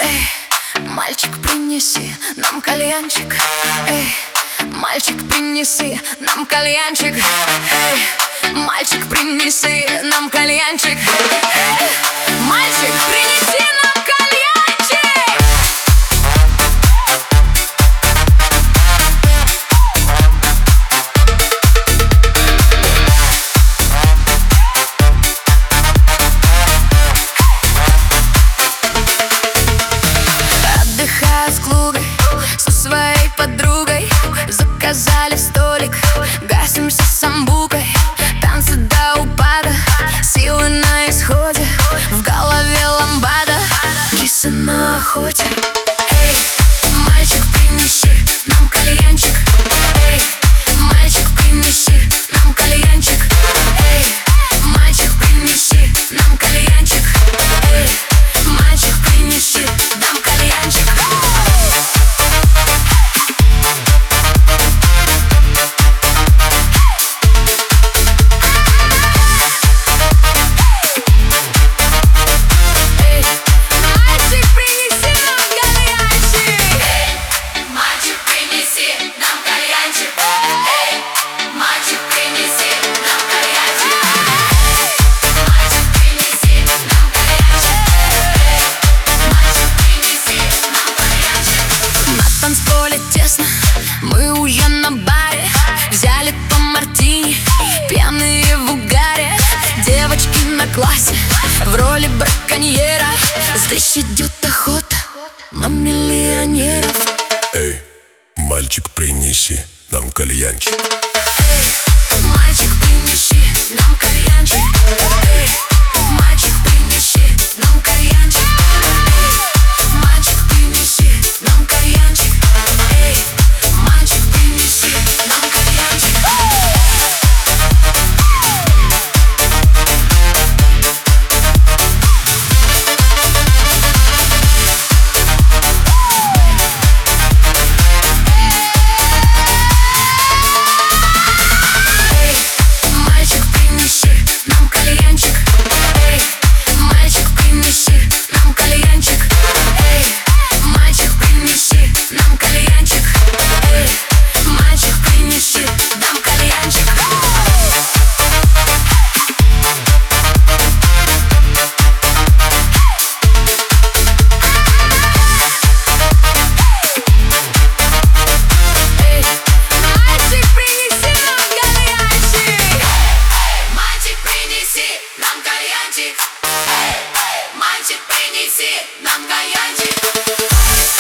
Эй, мальчик, принеси нам кальянчик. Эй, мальчик, принеси нам кальянчик. Эй, мальчик, принеси нам кальянчик. Эй, мальчик, принеси нам кальянчик. Отдыхаю с клугой, со своей подругой. Заказали столик, гасимся самбукой. Танцы до упада, силы на исходе. В голове ламбада, кисы на охоте. Эй, мальчик, принеси нам кальянчик. Эй, мальчик, принеси нам кальянчик. Эй, мальчик, принеси нам кальянчик. Эй, мальчик, принеси нам кальянчик. Мы уже на баре, взяли по мартини, пьяные в угаре. Девочки на классе в роли браконьера. Здесь идет охота на миллионеров. Эй, мальчик, принеси нам кальянчик. Эй, мальчик, принеси нам кальянчик. Эй, мальчик, принеси нам кальянчик. Эй, мальчик, принеси нам кальянчик. Эй, мальчик, принеси нам кальянчик. Мальчик, принеси нам кальянчик.